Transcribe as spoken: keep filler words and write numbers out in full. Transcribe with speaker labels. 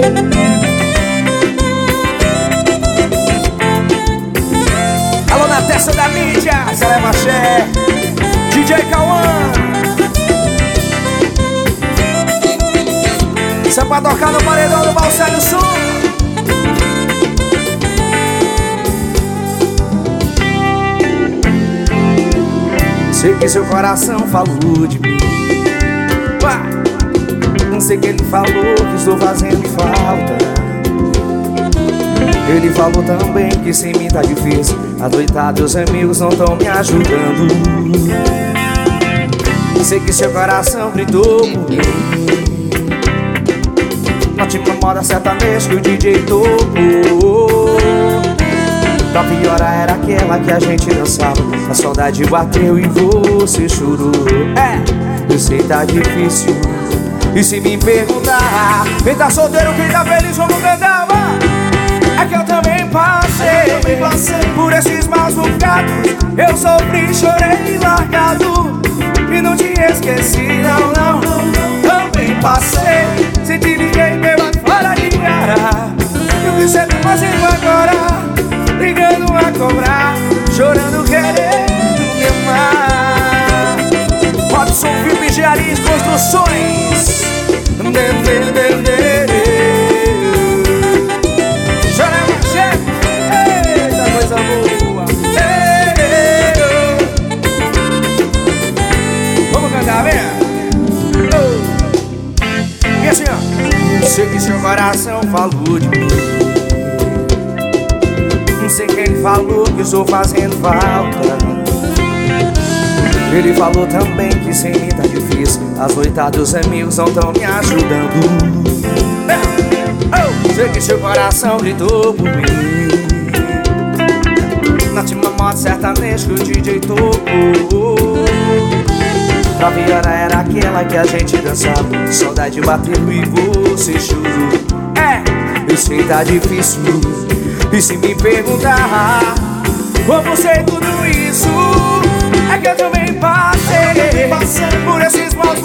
Speaker 1: Alô na testa da mídia, Zé Maché, D J Cauã. Isso é pra tocar no paredão do Balsai do Sul. Sei que seu coração falou de mim. Uá! Não sei que ele falou que estou fazendo falta. Ele falou também que sem mim tá difícil. Adoitado, os amigos não tão me ajudando. Sei que seu coração gritou por mim. Não te incomoda sertanejo que o D J tocou. Pra piorar era aquela que a gente dançava. A saudade bateu e você chorou. É, eu sei tá difícil. E se me perguntar quem tá solteiro, quem tá feliz, vamos cantar. É que eu também passei, eu também passei por esses maus bocados. Eu sofri, chorei largado e não te esqueci, não, não, não, não. Também passei, senti ninguém beba fora de cara. E o que você tá fazendo agora? Brigando a cobrar, chorando, querendo me amar. Robson Filme Engenharia e Construções. Chora, chefe, eita coisa boa. Vamos cantar, vem. E assim, ó. Sei que seu coração falou de mim. Não sei quem falou que estou fazendo falta. Ele falou também que sem mim tá difícil. As noitadas, os amigos não tão me ajudando. Oh, sei que seu coração gritou por mim. Na última moto sertanejo que o D J tocou. Pra piorar era aquela que a gente dançava. Saudade bateu e você chorou. É, eu sei tá difícil. E se me perguntar como sei tudo isso, é que eu também passei, passei por esses maus